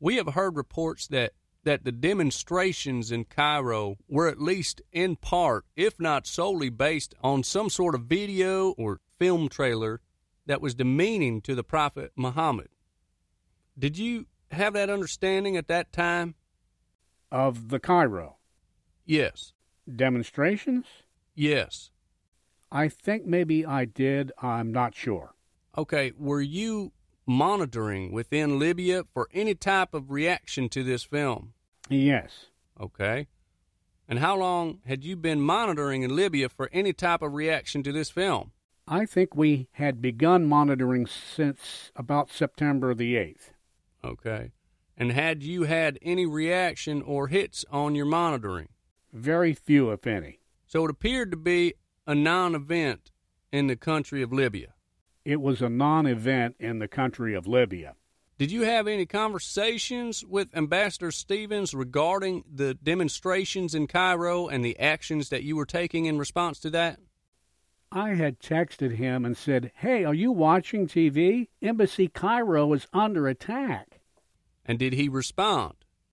We have heard reports that the demonstrations in Cairo were at least in part, if not solely, based on some sort of video or film trailer that was demeaning to the Prophet Muhammad. Did you have that understanding at that time? Of the Cairo Yes. demonstrations? Yes. I think maybe I did. I'm not sure. Okay, were you monitoring within Libya for any type of reaction to this film? Yes. Okay. And how long had you been monitoring in Libya for any type of reaction to this film? I think we had begun monitoring since about September the 8th. Okay. And had you had any reaction or hits on your monitoring? Very few, if any. So it appeared to be a non-event in the country of Libya. It was a non-event in the country of Libya. Did you have any conversations with Ambassador Stevens regarding the demonstrations in Cairo and the actions that you were taking in response to that? I had texted him and said, "Hey, are you watching TV? Embassy Cairo is under attack." And did he respond?